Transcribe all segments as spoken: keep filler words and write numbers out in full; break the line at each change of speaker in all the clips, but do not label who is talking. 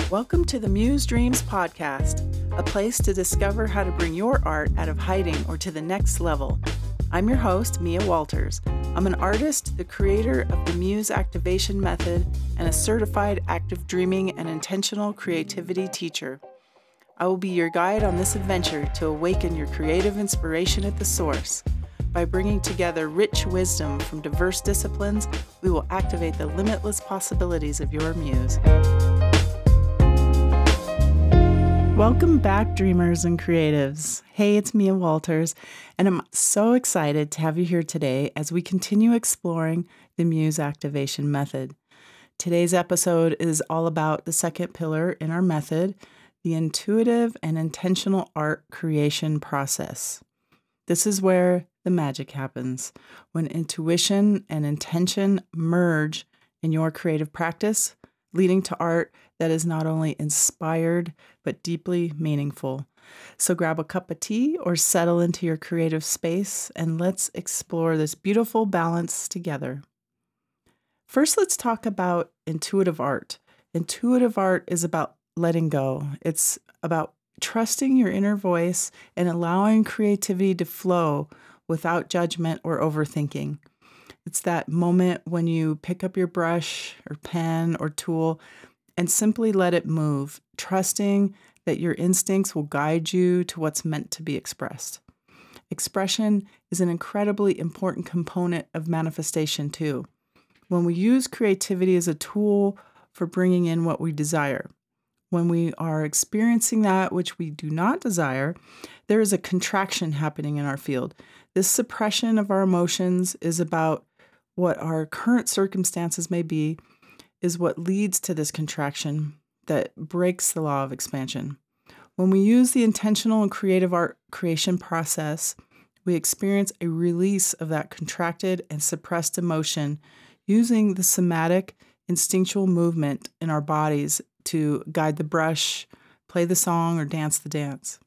Welcome to the Muse Dreams Podcast, a place to discover how to bring your art out of hiding or to the next level. I'm your host, Mia Walters. I'm an artist, the creator of the Muse Activation Method, and a certified active dreaming and intentional creativity teacher. I will be your guide on this adventure to awaken your creative inspiration at the source. By bringing together rich wisdom from diverse disciplines, we will activate the limitless possibilities of your muse. Welcome back, dreamers and creatives. Hey, it's Mia Walters, and I'm so excited to have you here today as we continue exploring the Muse Activation Method. Today's episode is all about the second pillar in our method, the intuitive and intentional art creation process. This is where the magic happens, when intuition and intention merge in your creative practice, leading to art that is not only inspired, but deeply meaningful. So grab a cup of tea or settle into your creative space and let's explore this beautiful balance together. First, let's talk about intuitive art. Intuitive art is about letting go. It's about trusting your inner voice and allowing creativity to flow without judgment or overthinking. It's that moment when you pick up your brush or pen or tool and simply let it move, trusting that your instincts will guide you to what's meant to be expressed. Expression is an incredibly important component of manifestation too. When we use creativity as a tool for bringing in what we desire, when we are experiencing that which we do not desire, there is a contraction happening in our field. This suppression of our emotions is about what our current circumstances may be, is what leads to this contraction that breaks the law of expansion. When we use the intentional and creative art creation process, we experience a release of that contracted and suppressed emotion using the somatic, instinctual movement in our bodies to guide the brush, play the song, or dance the dance.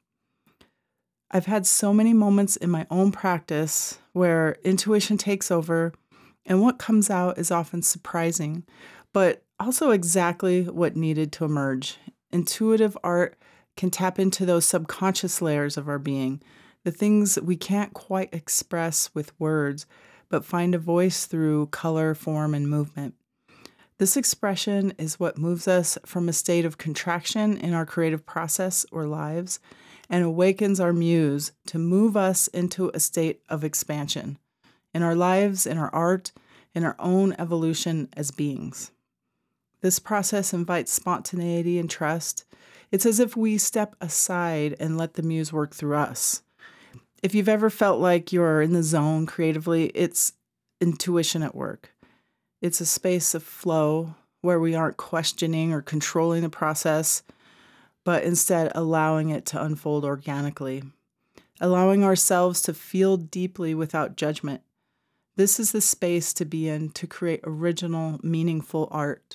I've had so many moments in my own practice where intuition takes over, and what comes out is often surprising, but also exactly what needed to emerge. Intuitive art can tap into those subconscious layers of our being, the things we can't quite express with words, but find a voice through color, form, and movement. This expression is what moves us from a state of contraction in our creative process or lives and awakens our muse to move us into a state of expansion in our lives, in our art, in our own evolution as beings. This process invites spontaneity and trust. It's as if we step aside and let the muse work through us. If you've ever felt like you're in the zone creatively, it's intuition at work. It's a space of flow where we aren't questioning or controlling the process, but instead allowing it to unfold organically, allowing ourselves to feel deeply without judgment. This is the space to be in to create original, meaningful art.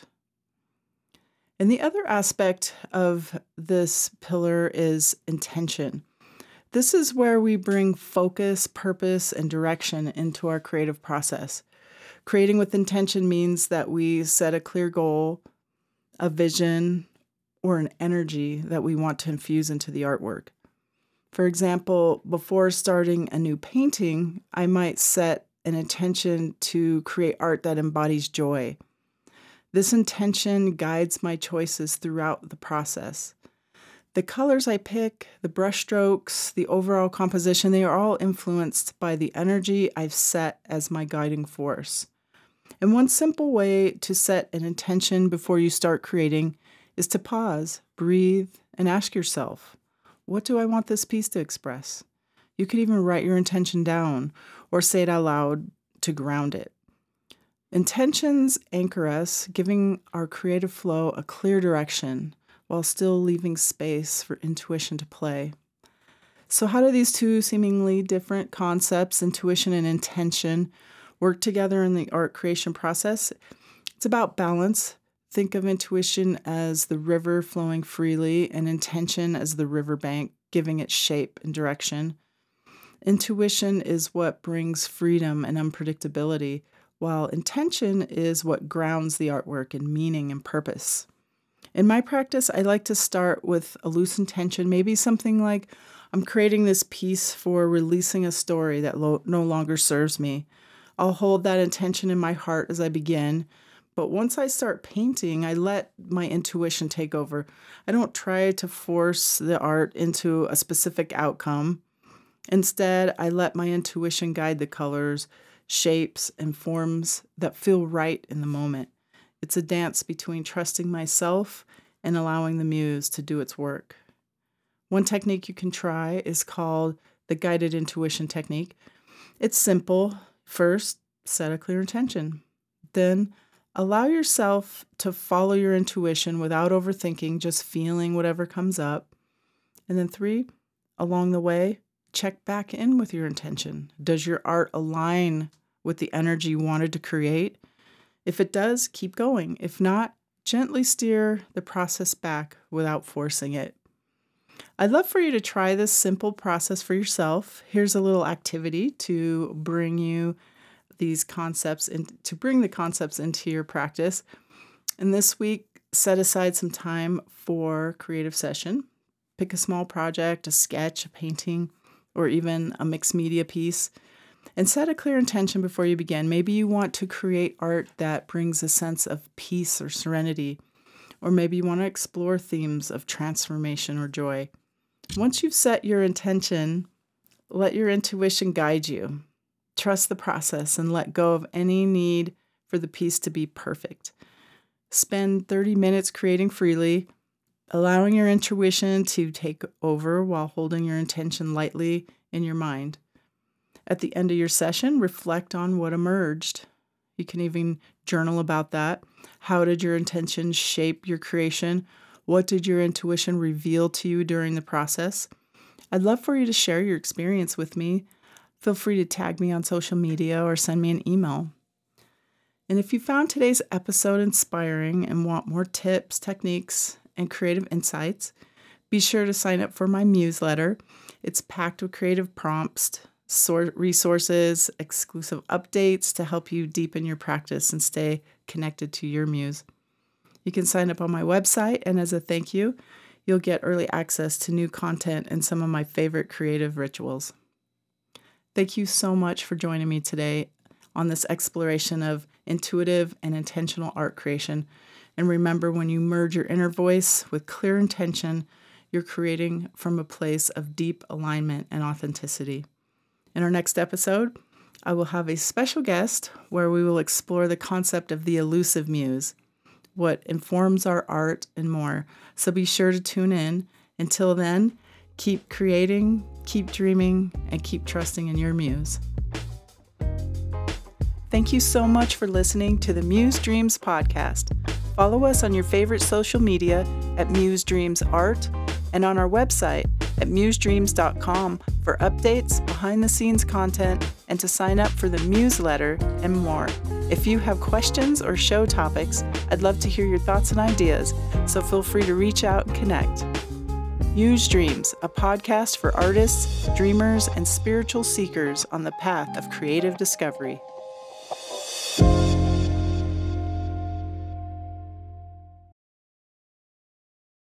And the other aspect of this pillar is intention. This is where we bring focus, purpose, and direction into our creative process. Creating with intention means that we set a clear goal, a vision, or an energy that we want to infuse into the artwork. For example, before starting a new painting, I might set an intention to create art that embodies joy. This intention guides my choices throughout the process. The colors I pick, the brush strokes, the overall composition, they are all influenced by the energy I've set as my guiding force. And one simple way to set an intention before you start creating is to pause, breathe, and ask yourself, what do I want this piece to express? You could even write your intention down or say it out loud to ground it. Intentions anchor us, giving our creative flow a clear direction while still leaving space for intuition to play. So how do these two seemingly different concepts, intuition and intention, work together in the art creation process? It's about balance. Think of intuition as the river flowing freely and intention as the riverbank, giving it shape and direction. Intuition is what brings freedom and unpredictability, while intention is what grounds the artwork in meaning and purpose. In my practice, I like to start with a loose intention, maybe something like, I'm creating this piece for releasing a story that lo- no longer serves me. I'll hold that intention in my heart as I begin. But once I start painting, I let my intuition take over. I don't try to force the art into a specific outcome. Instead, I let my intuition guide the colors, shapes, and forms that feel right in the moment. It's a dance between trusting myself and allowing the muse to do its work. One technique you can try is called the guided intuition technique. It's simple. First, set a clear intention. Then, allow yourself to follow your intuition without overthinking, just feeling whatever comes up. And then three, along the way, check back in with your intention. Does your art align with the energy you wanted to create? If it does, keep going. If not, gently steer the process back without forcing it. I'd love for you to try this simple process for yourself. Here's a little activity to bring you these concepts and to bring the concepts into your practice. And this week, set aside some time for creative session. Pick a small project, a sketch, a painting, or even a mixed media piece, and set a clear intention before you begin. Maybe you want to create art that brings a sense of peace or serenity, or maybe you want to explore themes of transformation or joy. Once you've set your intention, let your intuition guide you. Trust the process and let go of any need for the piece to be perfect. Spend thirty minutes creating freely, allowing your intuition to take over while holding your intention lightly in your mind. At the end of your session, reflect on what emerged. You can even journal about that. How did your intention shape your creation? What did your intuition reveal to you during the process? I'd love for you to share your experience with me. Feel free to tag me on social media or send me an email. And if you found today's episode inspiring and want more tips, techniques, and creative insights, be sure to sign up for my newsletter. It's packed with creative prompts, resources, exclusive updates to help you deepen your practice and stay connected to your muse. You can sign up on my website, and as a thank you, you'll get early access to new content and some of my favorite creative rituals. Thank you so much for joining me today on this exploration of intuitive and intentional art creation. And remember, when you merge your inner voice with clear intention, you're creating from a place of deep alignment and authenticity. In our next episode, I will have a special guest where we will explore the concept of the elusive muse, what informs our art, and more. So be sure to tune in. Until then, keep creating, keep dreaming, and keep trusting in your muse. Thank you so much for listening to the Muse Dreams podcast. Follow us on your favorite social media at Muse Dreams Art and on our website at muse dreams dot com for updates, behind-the-scenes content, and to sign up for the newsletter and more. If you have questions or show topics, I'd love to hear your thoughts and ideas, so feel free to reach out and connect. Muse Dreams, a podcast for artists, dreamers, and spiritual seekers on the path of creative discovery.